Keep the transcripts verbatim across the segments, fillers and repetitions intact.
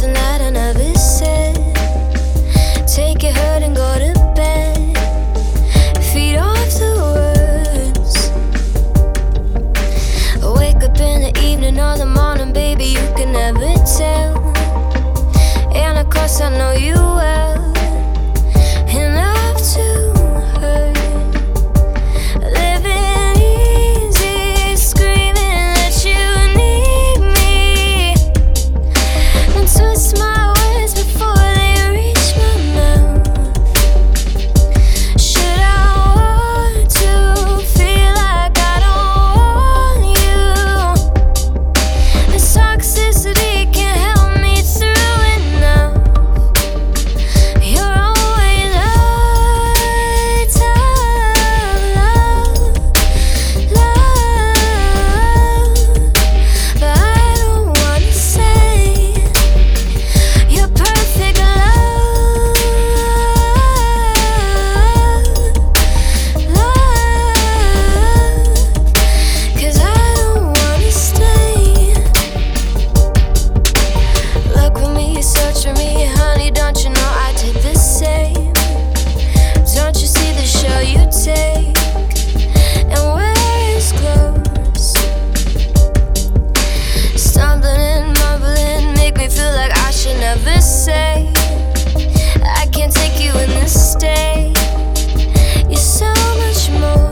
something that I never said. Take your hurt and go to bed. Feed off the words. Wake up in the evening or the morning, baby, you can never tell. And of course I know you well enough to hurt. Living easy, screaming that you need me, and twist my words before they reach my mouth. Should I want to feel like I don't want you? This toxicity can't help me through enough. You're always the top love, love, but I don't wanna say you're perfect love, love, 'cause I don't wanna stay. Look for me, search for me, honey, don't you know I did the same? Don't you see the show you take and wear is close? Stumbling and mumbling make me feel like I should never say I can't take you in this state. You're so much more.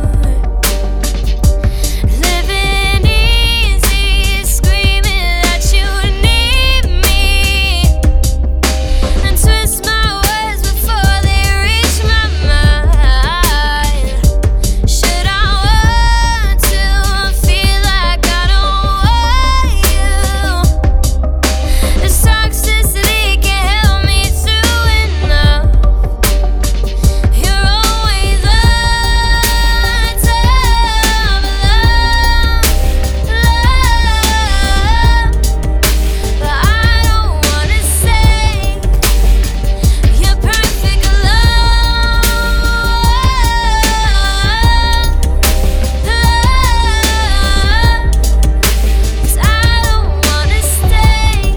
Living easy, screaming that you need me, and twist my words before they reach my mind. Should I want to feel like I don't want you? This toxicity can't help me through enough. You're always the top love, love, but I don't wanna say you're perfect love, love, 'cause I don't wanna stay.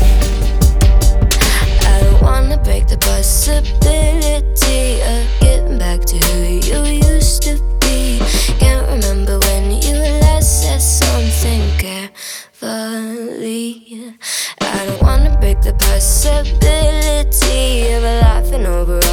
I don't wanna break the possibility of getting back to who you used to be. Can't remember when you last said something carefully. I don't wanna break the possibility of laughing over